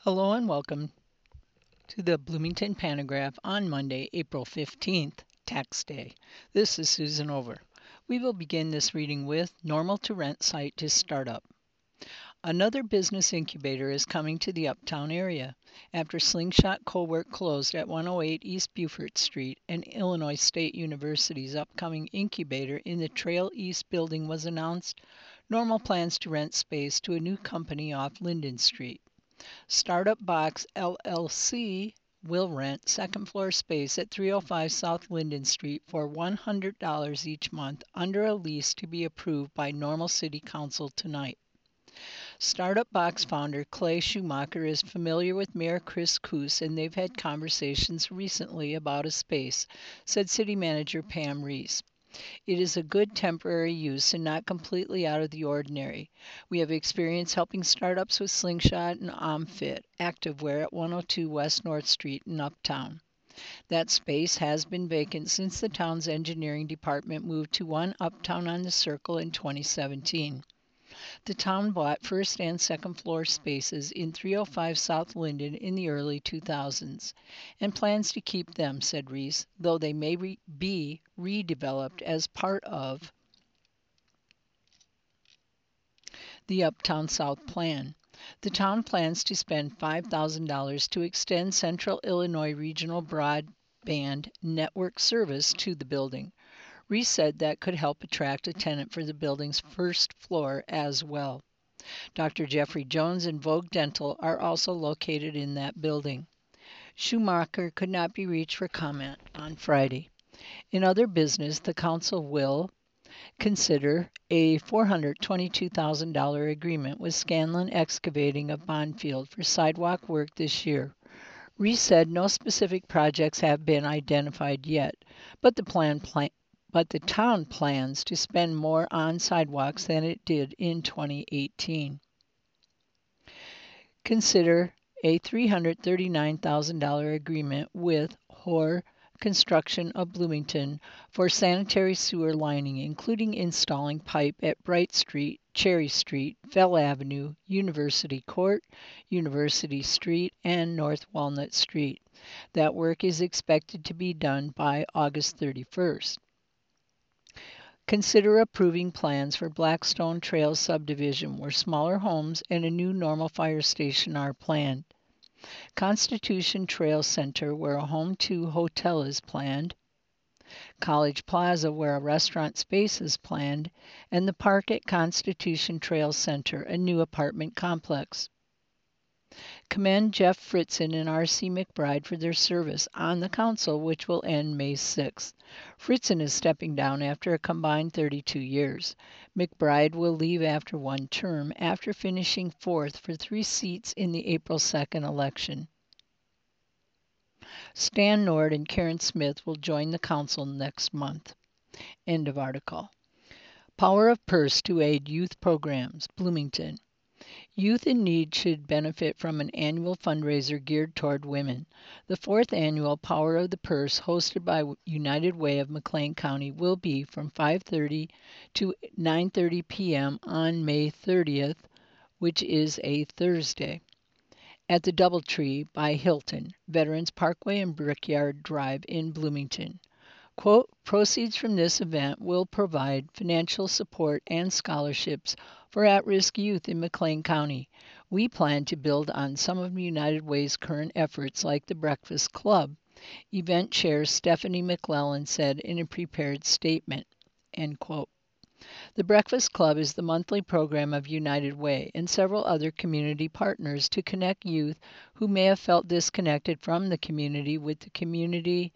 Hello and welcome to the Bloomington Pantograph on Monday, April 15th, Tax Day. This is Susan Over. We will begin this reading with Normal to Rent Site to Startup. Another business incubator is coming to the Uptown area. After Slingshot Cowork closed at 108 East Beaufort Street and Illinois State University's upcoming incubator in the Trail East building was announced, Normal plans to rent space to a new company off Linden Street. Startup Box LLC will rent second floor space at 305 South Linden Street for $100 each month under a lease to be approved by Normal City Council tonight. Startup Box founder Clay Schumacher is familiar with Mayor Chris Koos, and they've had conversations recently about a space, said City Manager Pam Reese. It is a good temporary use and not completely out of the ordinary. We have experience helping startups with Slingshot and OmFit activewear at 102 West North Street in Uptown. That space has been vacant since the town's engineering department moved to 1 Uptown on the Circle in 2017. The town bought first and second floor spaces in 305 South Linden in the early 2000s and plans to keep them, said Reese, though they may be redeveloped as part of the Uptown South plan. The town plans to spend $5,000 to extend Central Illinois Regional Broadband Network service to the building. Reese said that could help attract a tenant for the building's first floor as well. Dr. Jeffrey Jones and Vogue Dental are also located in that building. Schumacher could not be reached for comment on Friday. In other business, the council will consider a $422,000 agreement with Scanlon Excavating of Bondfield for sidewalk work this year. Reese said no specific projects have been identified yet, but the town plans to spend more on sidewalks than it did in 2018. Consider a $339,000 agreement with Hoare Construction of Bloomington for sanitary sewer lining, including installing pipe at Bright Street, Cherry Street, Fell Avenue, University Court, University Street, and North Walnut Street. That work is expected to be done by August 31st. Consider approving plans for Blackstone Trails subdivision where smaller homes and a new Normal fire station are planned. Constitution Trail Center where a Home 2 hotel is planned. College Plaza where a restaurant space is planned. And the park at Constitution Trail Center, a new apartment complex. Commend Jeff Fritzen and R.C. McBride for their service on the council, which will end May 6th. Fritzen is stepping down after a combined 32 years. McBride will leave after one term after finishing fourth for 3 seats in the April 2nd election. Stan Nord and Karen Smith will join the council next month. End of article. Power of Purse to aid youth programs, Bloomington. Youth in need should benefit from an annual fundraiser geared toward women. The 4th annual Power of the Purse, hosted by United Way of McLean County, will be from 5:30 to 9:30 p.m. on May 30th, which is a Thursday, at the Doubletree by Hilton, Veterans Parkway and Brickyard Drive in Bloomington. Quote, proceeds from this event will provide financial support and scholarships for at-risk youth in McLean County. We plan to build on some of United Way's current efforts like the Breakfast Club, event chair Stephanie McClellan said in a prepared statement. End quote. The Breakfast Club is the monthly program of United Way and several other community partners to connect youth who may have felt disconnected from the community with the community.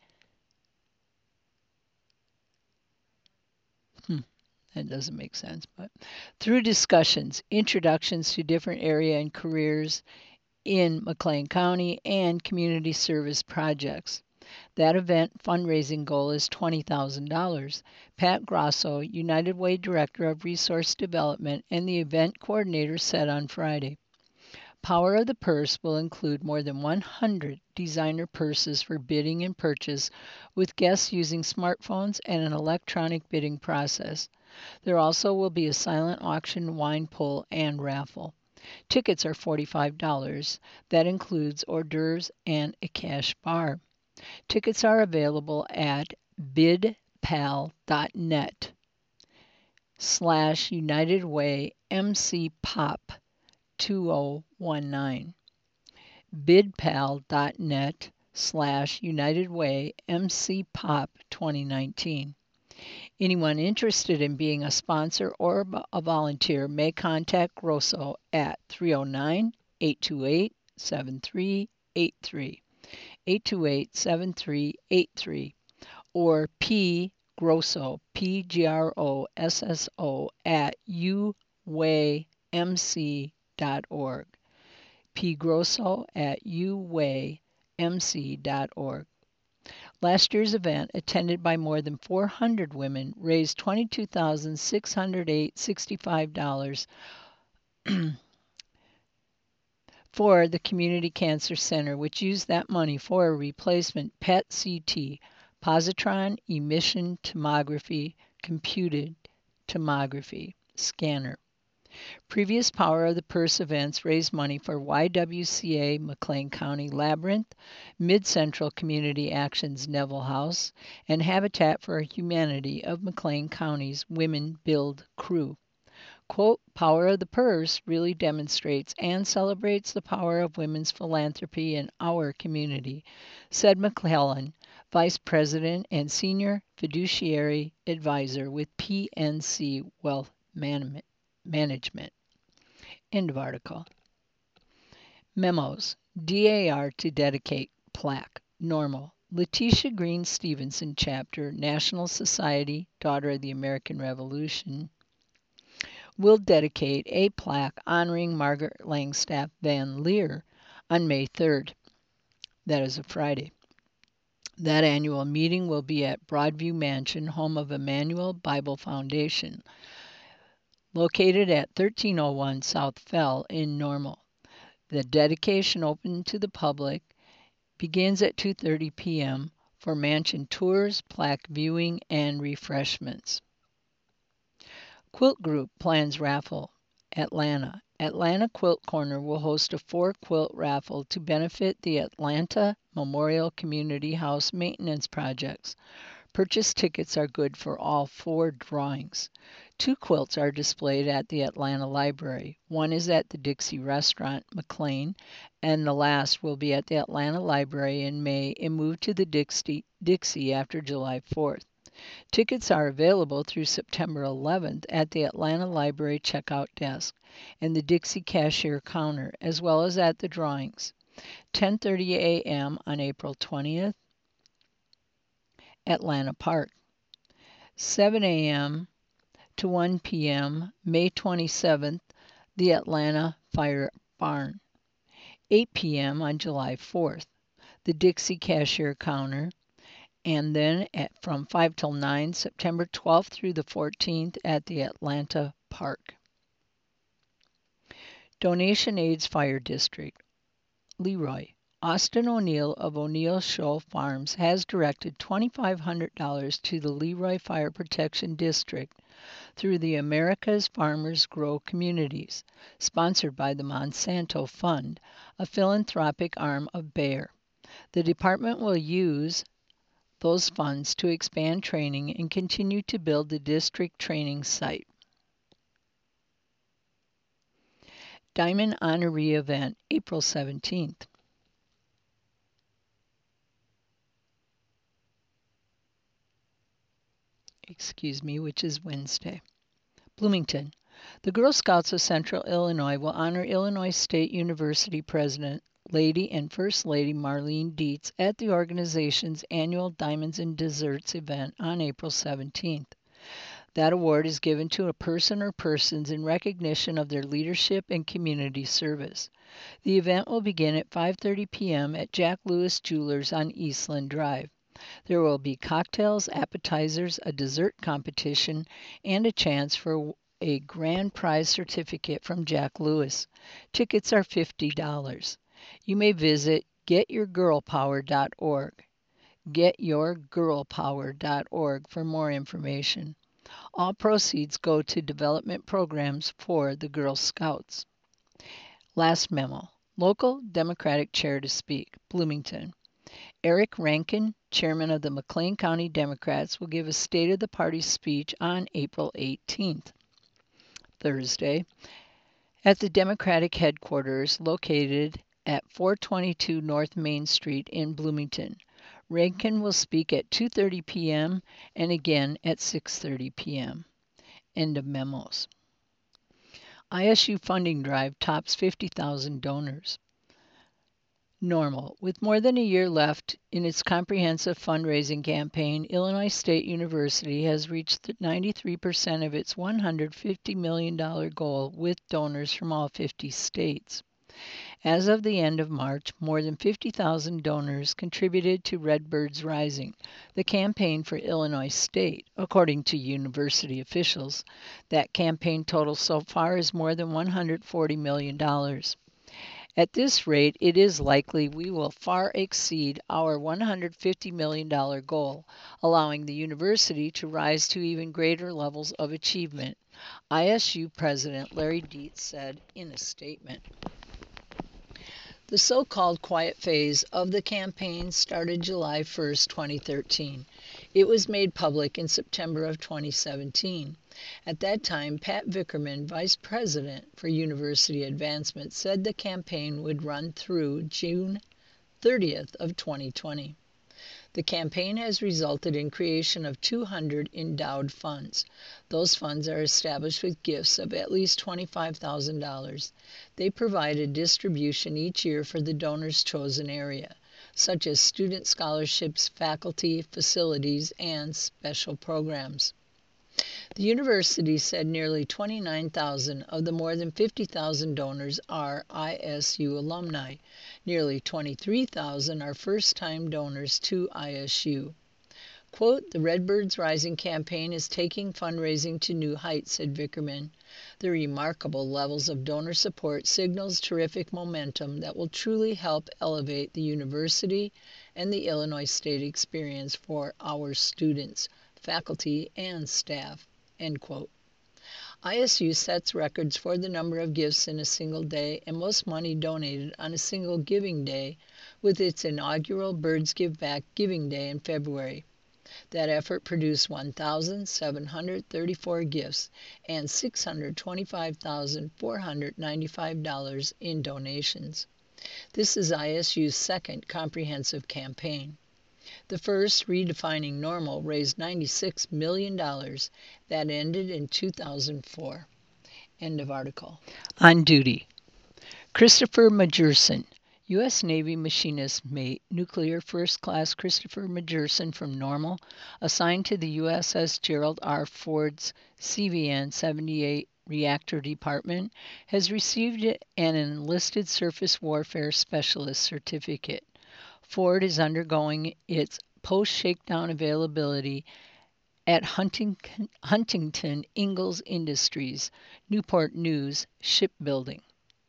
That doesn't make sense, but through discussions, introductions to different area and careers in McLean County, and community service projects. That event fundraising goal is $20,000. Pat Grosso, United Way Director of Resource Development and the event coordinator, said on Friday. Power of the Purse will include more than 100 designer purses for bidding and purchase, with guests using smartphones and an electronic bidding process. There also will be a silent auction, wine pull, and raffle. Tickets are $45. That includes hors d'oeuvres and a cash bar. Tickets are available at bidpal.net/United Way MC Pop 2019. bidpal.net/United Way MC Pop 2019. Anyone interested in being a sponsor or a volunteer may contact Grosso at 309-828-7383, 828-7383, or P. Grosso, PGROSSO, at uwaymc.org, pgrosso at uwaymc.org. Last year's event, attended by more than 400 women, raised $22,608.65 for the Community Cancer Center, which used that money for a replacement PET-CT, positron emission tomography, computed tomography scanner. Previous Power of the Purse events raised money for YWCA McLean County Labyrinth, Mid-Central Community Action's Neville House, and Habitat for Humanity of McLean County's Women Build Crew. Quote, Power of the Purse really demonstrates and celebrates the power of women's philanthropy in our community, said McClellan, Vice President and Senior Fiduciary Advisor with PNC Wealth Management. End of article. Memos. DAR to dedicate plaque. Normal. Letitia Green Stevenson Chapter, National Society, Daughter of the American Revolution, will dedicate a plaque honoring Margaret Langstaff Van Leer on May 3rd. That is a Friday. That annual meeting will be at Broadview Mansion, home of Emmanuel Bible Foundation, located at 1301 South Fell in Normal. The dedication open to the public begins at 2:30 p.m. for mansion tours, plaque viewing, and refreshments. Quilt Group plans raffle. Atlanta. Atlanta Quilt Corner will host a 4-quilt raffle to benefit the Atlanta Memorial Community House maintenance projects. Purchase tickets are good for all 4 drawings. 2 quilts are displayed at the Atlanta Library. One is at the Dixie Restaurant, McLean, and the last will be at the Atlanta Library in May and move to the Dixie after July 4th. Tickets are available through September 11th at the Atlanta Library checkout desk and the Dixie cashier counter, as well as at the drawings. 10:30 a.m. on April 20th, Atlanta Park. 7 a.m. to 1 p.m., May 27th, the Atlanta Fire Barn. 8 p.m. on July 4th, the Dixie cashier counter, and then from 5 till 9, September 12th through the 14th at the Atlanta Park. Donation Aids Fire District. Leroy. Austin O'Neill of O'Neill Show Farms has directed $2,500 to the Leroy Fire Protection District through the America's Farmers Grow Communities, sponsored by the Monsanto Fund, a philanthropic arm of Bayer. The department will use those funds to expand training and continue to build the district training site. Diamond Honoree Event, April 17th. Which is Wednesday. Bloomington. The Girl Scouts of Central Illinois will honor Illinois State University President, Lady and First Lady Marlene Dietz at the organization's annual Diamonds and Desserts event on April 17th. That award is given to a person or persons in recognition of their leadership and community service. The event will begin at 5:30 p.m. at Jack Lewis Jewelers on Eastland Drive. There will be cocktails, appetizers, a dessert competition, and a chance for a grand prize certificate from Jack Lewis. Tickets are $50. You may visit getyourgirlpower.org. Getyourgirlpower.org for more information. All proceeds go to development programs for the Girl Scouts. Last memo. Local Democratic chair to speak. Bloomington. Eric Rankin, chairman of the McLean County Democrats, will give a State of the Party speech on April 18th, Thursday, at the Democratic headquarters located at 422 North Main Street in Bloomington. Rankin will speak at 2:30 p.m. and again at 6:30 p.m. End of memos. ISU funding drive tops 50,000 donors. Normal. With more than a year left in its comprehensive fundraising campaign, Illinois State University has reached 93% of its $150 million goal with donors from all 50 states. As of the end of March, more than 50,000 donors contributed to Redbirds Rising, the campaign for Illinois State. According to university officials, that campaign total so far is more than $140 million. At this rate, it is likely we will far exceed our $150 million goal, allowing the university to rise to even greater levels of achievement, ISU President Larry Dietz said in a statement. The so-called quiet phase of the campaign started July 1, 2013. It was made public in September of 2017. At that time, Pat Vickerman, Vice President for University Advancement, said the campaign would run through June 30th of 2020. The campaign has resulted in creation of 200 endowed funds. Those funds are established with gifts of at least $25,000. They provide a distribution each year for the donor's chosen area, such as student scholarships, faculty, facilities, and special programs. The university said nearly 29,000 of the more than 50,000 donors are ISU alumni. Nearly 23,000 are first-time donors to ISU. Quote, "The Redbirds Rising campaign is taking fundraising to new heights," said Vickerman. "The remarkable levels of donor support signals terrific momentum that will truly help elevate the university and the Illinois State experience for our students, faculty, and staff." End quote. ISU sets records for the number of gifts in a single day and most money donated on a single giving day with its inaugural Birds Give Back Giving Day in February. That effort produced 1,734 gifts and $625,495 in donations. This is ISU's second comprehensive campaign. The first, Redefining Normal, raised $96 million. That ended in 2004. End of article. On duty. Christopher Majurson, U.S. Navy Machinist Mate, Nuclear First Class Christopher Majurson from Normal, assigned to the USS Gerald R. Ford's CVN-78 Reactor Department, has received an Enlisted Surface Warfare Specialist certificate. Ford is undergoing its post-shakedown availability at Huntington Ingalls Industries, Newport News Shipbuilding.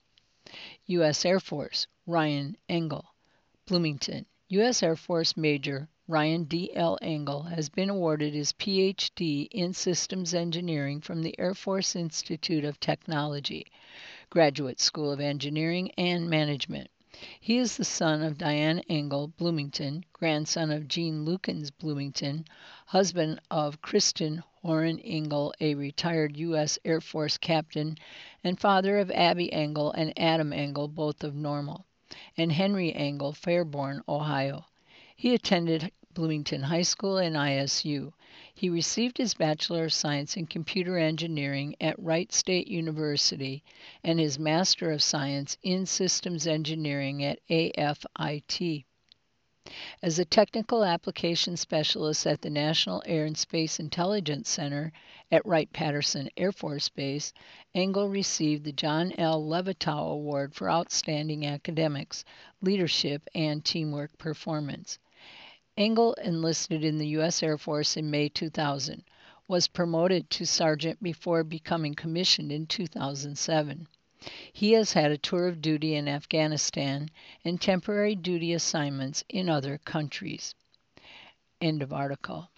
U.S. Air Force, Ryan Engel, Bloomington. U.S. Air Force Major Ryan D.L. Engel has been awarded his Ph.D. in Systems Engineering from the Air Force Institute of Technology, Graduate School of Engineering and Management. He is the son of Diane Engel, Bloomington, grandson of Gene Lukens, Bloomington, husband of Kristen Horan Engel, a retired U.S. Air Force captain, and father of Abby Engel and Adam Engel, both of Normal, and Henry Engel, Fairborn, Ohio. He attended Bloomington High School and ISU. He received his Bachelor of Science in Computer Engineering at Wright State University and his Master of Science in Systems Engineering at AFIT. As a Technical Application Specialist at the National Air and Space Intelligence Center at Wright-Patterson Air Force Base, Engel received the John L. Levitow Award for Outstanding Academics, Leadership, and Teamwork Performance. Engel enlisted in the U.S. Air Force in May 2000, was promoted to sergeant before becoming commissioned in 2007. He has had a tour of duty in Afghanistan and temporary duty assignments in other countries. End of article.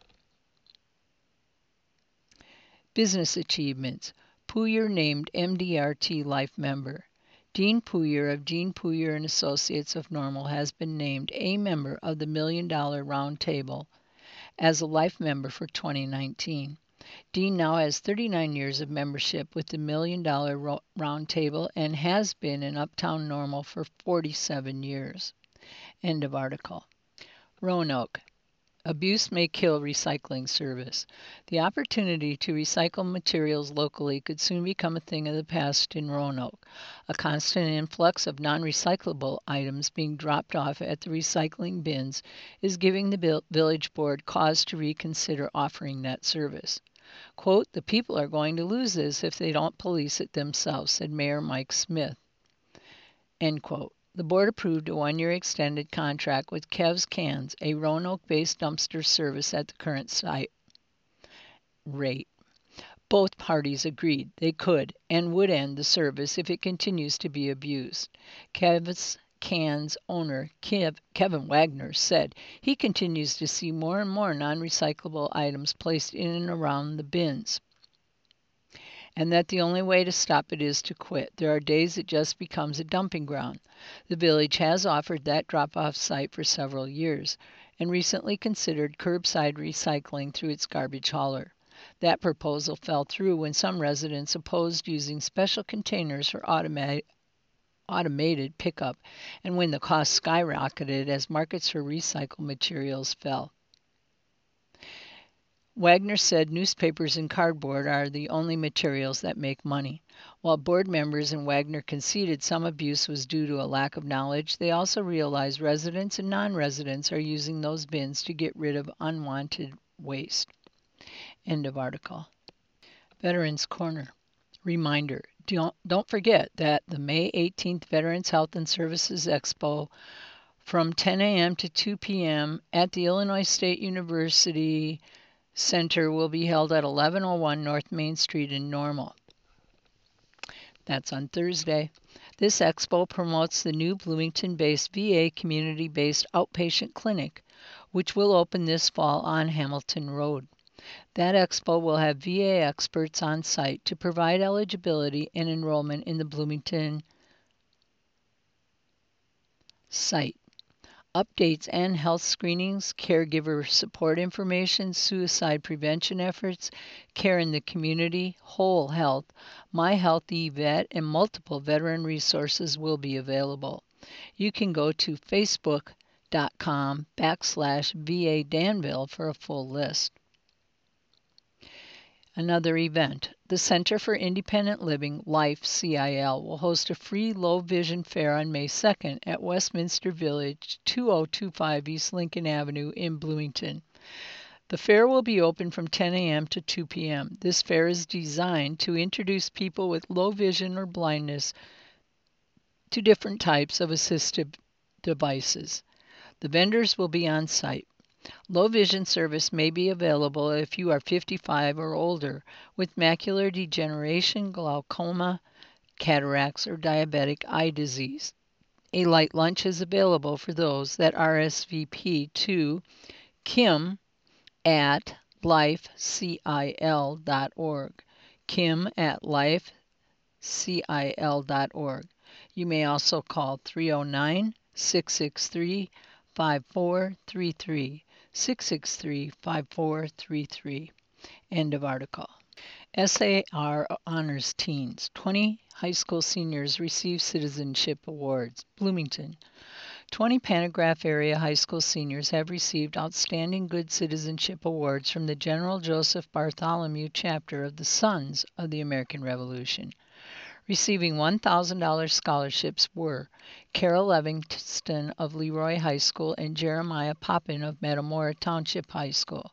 Business achievements. Puyer named MDRT Life member. Dean Puyer of Dean Puyer and Associates of Normal has been named a member of the $1 Million Round Table as a life member for 2019. Dean now has 39 years of membership with the $1 Million Round Table and has been in Uptown Normal for 47 years. End of article. Roanoke. Abuse may kill recycling service. The opportunity to recycle materials locally could soon become a thing of the past in Roanoke. A constant influx of non-recyclable items being dropped off at the recycling bins is giving the village board cause to reconsider offering that service. Quote, "The people are going to lose this if they don't police it themselves," said Mayor Mike Smith. End quote. The board approved a 1-year extended contract with Kev's Cans, a Roanoke-based dumpster service at the current site rate. Both parties agreed they could and would end the service if it continues to be abused. Kev's Cans owner Kevin Wagner said he continues to see more and more non-recyclable items placed in and around the bins, and that the only way to stop it is to quit. There are days it just becomes a dumping ground. The village has offered that drop-off site for several years and recently considered curbside recycling through its garbage hauler. That proposal fell through when some residents opposed using special containers for automated pickup and when the cost skyrocketed as markets for recycled materials fell. Wagner said newspapers and cardboard are the only materials that make money. While board members and Wagner conceded some abuse was due to a lack of knowledge, they also realized residents and non-residents are using those bins to get rid of unwanted waste. End of article. Veterans Corner. Reminder, don't forget that the May 18th Veterans Health and Services Expo from 10 a.m. to 2 p.m. at the Illinois State University Center will be held at 1101 North Main Street in Normal. That's on Thursday. This expo promotes the new Bloomington-based VA community-based outpatient clinic, which will open this fall on Hamilton Road. That expo will have VA experts on site to provide eligibility and enrollment in the Bloomington site. Updates and health screenings, caregiver support information, suicide prevention efforts, care in the community, whole health, My Health eVet, and multiple veteran resources will be available. You can go to facebook.com/VA Danville for a full list. Another event. The Center for Independent Living, Life, CIL, will host a free low vision fair on May 2nd at Westminster Village, 2025 East Lincoln Avenue in Bloomington. The fair will be open from 10 a.m. to 2 p.m. This fair is designed to introduce people with low vision or blindness to different types of assistive devices. The vendors will be on site. Low vision service may be available if you are 55 or older with macular degeneration, glaucoma, cataracts, or diabetic eye disease. A light lunch is available for those that RSVP to kim@lifecil.org. kim@lifecil.org. You may also call 309-663-5433. 663-5433. End of article. SAR Honors Teens. 20 high school seniors receive citizenship awards. Bloomington. 20 Pantograph area high school seniors have received Outstanding Good Citizenship Awards from the General Joseph Bartholomew chapter of the Sons of the American Revolution. Receiving $1,000 scholarships were Carol Livingston of Leroy High School and Jeremiah Poppin of Metamora Township High School.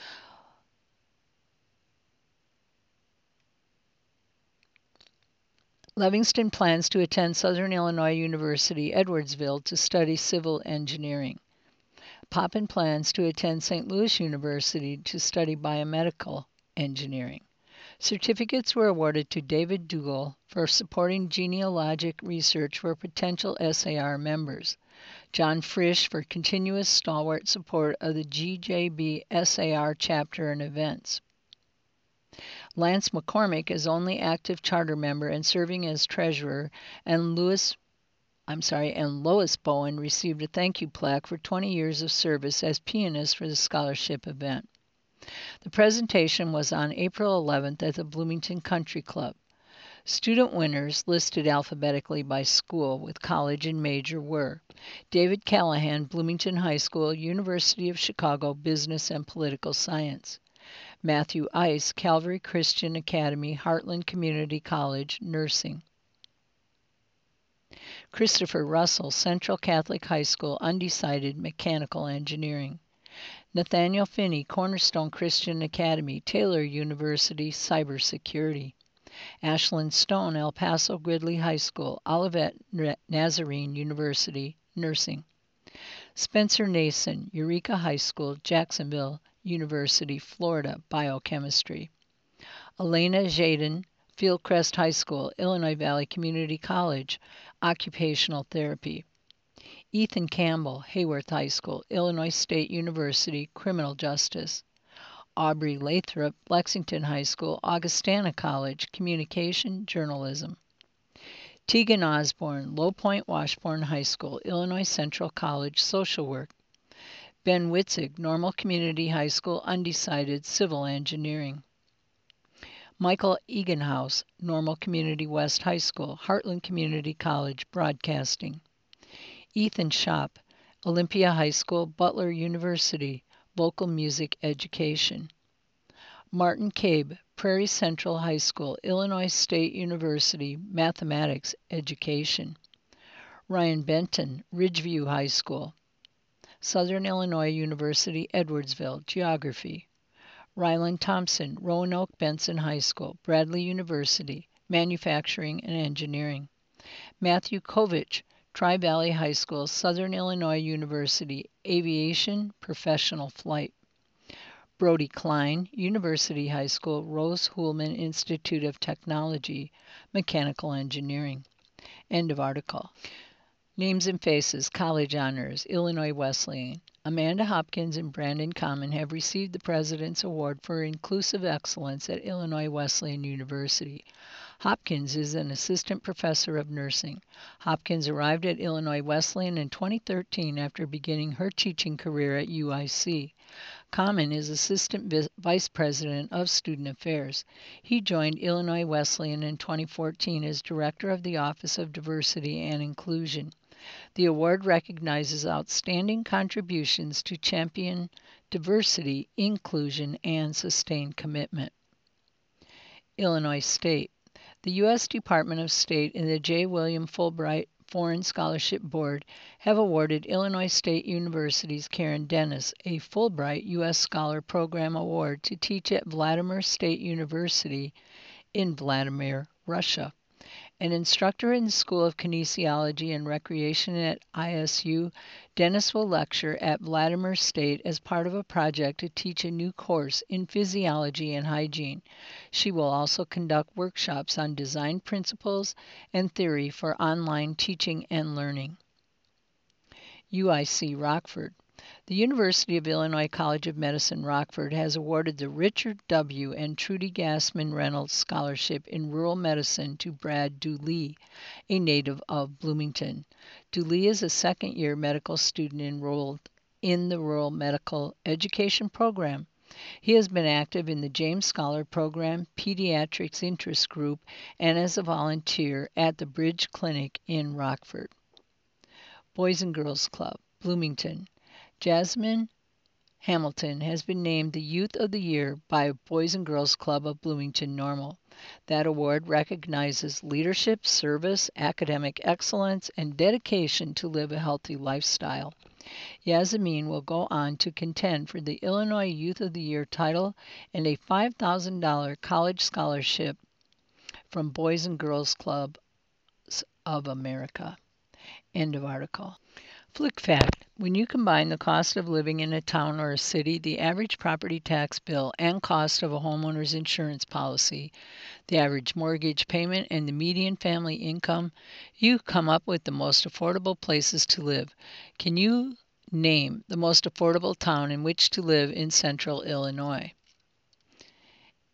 Livingston plans to attend Southern Illinois University, Edwardsville to study civil engineering. Poppin plans to attend St. Louis University to study biomedical engineering. Certificates were awarded to David Dougal for supporting genealogic research for potential SAR members, John Frisch for continuous stalwart support of the GJB SAR chapter and events. Lance McCormick is only active charter member and serving as treasurer, and Lois Bowen received a thank you plaque for 20 years of service as pianist for the scholarship event. The presentation was on April 11th at the Bloomington Country Club. Student winners, listed alphabetically by school with college and major, were David Callahan, Bloomington High School, University of Chicago, Business and Political Science. Matthew Ice, Calvary Christian Academy, Heartland Community College, Nursing. Christopher Russell, Central Catholic High School, Undecided, Mechanical Engineering. Nathaniel Finney, Cornerstone Christian Academy, Taylor University, Cybersecurity. Ashlyn Stone, El Paso Gridley High School, Olivet Nazarene University, Nursing. Spencer Nason, Eureka High School, Jacksonville University, Florida, Biochemistry. Elena Jaden, Fieldcrest High School, Illinois Valley Community College, Occupational Therapy. Ethan Campbell, Hayworth High School, Illinois State University, Criminal Justice. Aubrey Lathrop, Lexington High School, Augustana College, Communication, Journalism. Tegan Osborne, Low Point Washburn High School, Illinois Central College, Social Work. Ben Witzig, Normal Community High School, Undecided, Civil Engineering. Michael Eganhouse, Normal Community West High School, Heartland Community College, Broadcasting. Ethan Schopp, Olympia High School, Butler University, Vocal Music Education. Martin Cabe, Prairie Central High School, Illinois State University, Mathematics Education. Ryan Benton, Ridgeview High School, Southern Illinois University, Edwardsville, Geography. Ryland Thompson, Roanoke Benson High School, Bradley University, Manufacturing and Engineering. Matthew Kovich, Tri-Valley High School, Southern Illinois University, Aviation, Professional Flight. Brody Klein, University High School, Rose Hulman Institute of Technology, Mechanical Engineering. End of article. Names and Faces, College Honors, Illinois Wesleyan. Amanda Hopkins and Brandon Common have received the President's Award for Inclusive Excellence at Illinois Wesleyan University. Hopkins is an assistant professor of nursing. Hopkins arrived at Illinois Wesleyan in 2013 after beginning her teaching career at UIC. Common is assistant vice president of student affairs. He joined Illinois Wesleyan in 2014 as director of the Office of Diversity and Inclusion. The award recognizes outstanding contributions to champion diversity, inclusion, and sustained commitment. Illinois State. The U.S. Department of State and the J. William Fulbright Foreign Scholarship Board have awarded Illinois State University's Karen Dennis a Fulbright U.S. Scholar Program Award to teach at Vladimir State University in Vladimir, Russia. An instructor in the School of Kinesiology and Recreation at ISU, Dennis will lecture at Vladimir State as part of a project to teach a new course in physiology and hygiene. She will also conduct workshops on design principles and theory for online teaching and learning. UIC Rockford. The University of Illinois College of Medicine Rockford has awarded the Richard W. and Trudy Gassman Reynolds Scholarship in Rural Medicine to Brad Dooley, a native of Bloomington. Dooley is a second-year medical student enrolled in the Rural Medical Education Program. He has been active in the James Scholar Program, Pediatrics Interest Group, and as a volunteer at the Bridge Clinic in Rockford. Boys and Girls Club, Bloomington. Jasmine Hamilton has been named the Youth of the Year by Boys and Girls Club of Bloomington Normal. That award recognizes leadership, service, academic excellence, and dedication to live a healthy lifestyle. Yasmin will go on to contend for the Illinois Youth of the Year title and a $5,000 college scholarship from Boys and Girls Clubs of America. End of article. Flick fact. When you combine the cost of living in a town or a city, the average property tax bill, and cost of a homeowner's insurance policy, the average mortgage payment, and the median family income, you come up with the most affordable places to live. Can you name the most affordable town in which to live in central Illinois?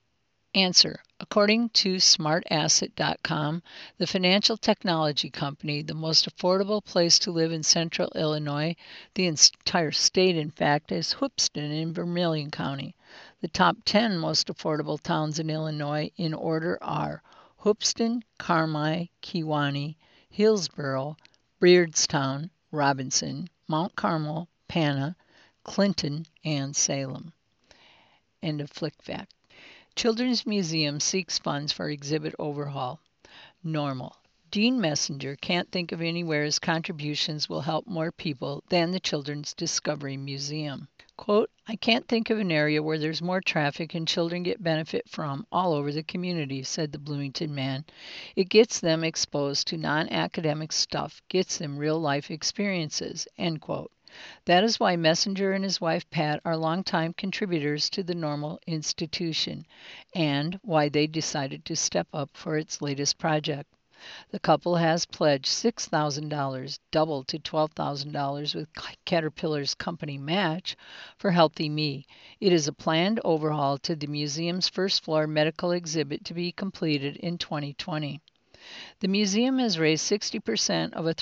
Answer. According to smartasset.com, the financial technology company, the most affordable place to live in central Illinois, the entire state in fact, is Hoopeston in Vermilion County. The top 10 most affordable towns in Illinois in order are Hoopeston, Carmi, Kewanee, Hillsboro, Beardstown, Robinson, Mount Carmel, Pana, Clinton, and Salem. End of flick fact. Children's Museum seeks funds for exhibit overhaul. Normal. Dean Messenger can't think of anywhere his contributions will help more people than the Children's Discovery Museum. Quote, I can't think of an area where there's more traffic and children get benefit from all over the community, said the Bloomington man. It gets them exposed to non-academic stuff, gets them real-life experiences, end quote. That is why Messenger and his wife Pat are longtime contributors to the Normal institution, and why they decided to step up for its latest project. The couple has pledged $6,000, doubled to $12,000 with Caterpillar's company match, for Healthy Me. It is a planned overhaul to the museum's first floor medical exhibit to be completed in 2020. The museum has raised 60% of a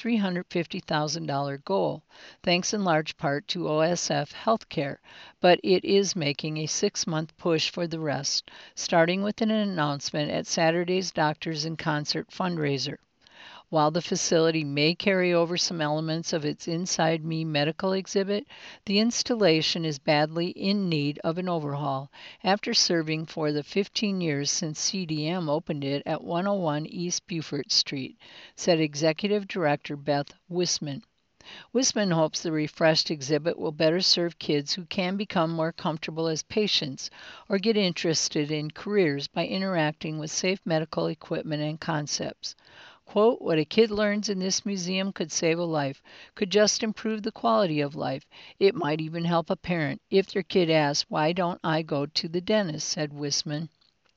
$350,000 goal, thanks in large part to OSF Healthcare, but it is making a 6-month push for the rest, starting with an announcement at Saturday's Doctors in Concert fundraiser. While the facility may carry over some elements of its Inside Me medical exhibit, the installation is badly in need of an overhaul after serving for the 15 years since CDM opened it at 101 East Beaufort Street, said Executive Director Beth Wisman. Wisman hopes the refreshed exhibit will better serve kids who can become more comfortable as patients or get interested in careers by interacting with safe medical equipment and concepts. Quote, what a kid learns in this museum could save a life, could just improve the quality of life. It might even help a parent if their kid asks, why don't I go to the dentist, said Wisman.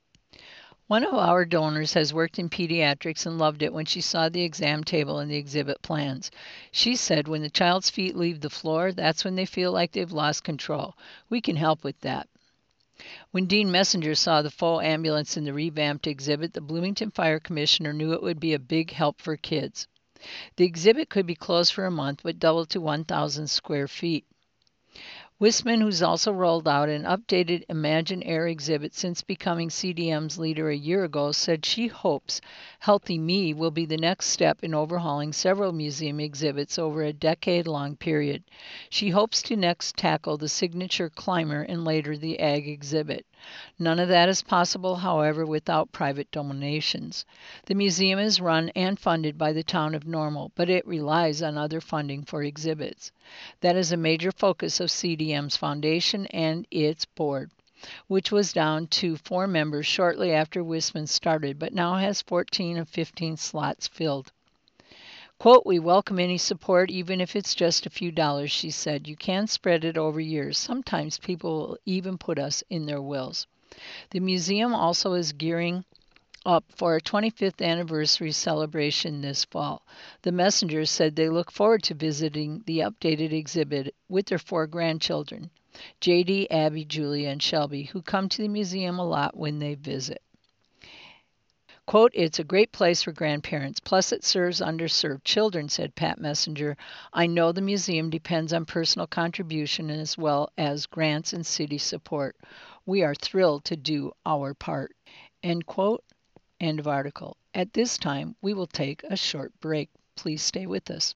One of our donors has worked in pediatrics and loved it when she saw the exam table and the exhibit plans. She said when the child's feet leave the floor, that's when they feel like they've lost control. We can help with that. When Dean Messenger saw the faux ambulance in the revamped exhibit, the Bloomington Fire Commissioner knew it would be a big help for kids. The exhibit could be closed for a month, but doubled to 1,000 square feet. Wisman, who's also rolled out an updated Imagine Air exhibit since becoming CDM's leader a year ago, said she hopes Healthy Me will be the next step in overhauling several museum exhibits over a decade-long period. She hopes to next tackle the signature climber and later the ag exhibit. None of that is possible, however, without private donations. The museum is run and funded by the town of Normal, but it relies on other funding for exhibits. That is a major focus of CDM's foundation and its board, which was down to 4 members shortly after Wisman started, but now has 14 of 15 slots filled. Quote, we welcome any support, even if it's just a few dollars, she said. You can spread it over years. Sometimes people will even put us in their wills. The museum also is gearing up for a 25th anniversary celebration this fall. The Messengers said they look forward to visiting the updated exhibit with their 4 grandchildren, JD, Abby, Julia, and Shelby, who come to the museum a lot when they visit. Quote, it's a great place for grandparents, plus it serves underserved children, said Pat Messenger. I know the museum depends on personal contribution as well as grants and city support. We are thrilled to do our part. End quote. End of article. At this time, we will take a short break. Please stay with us.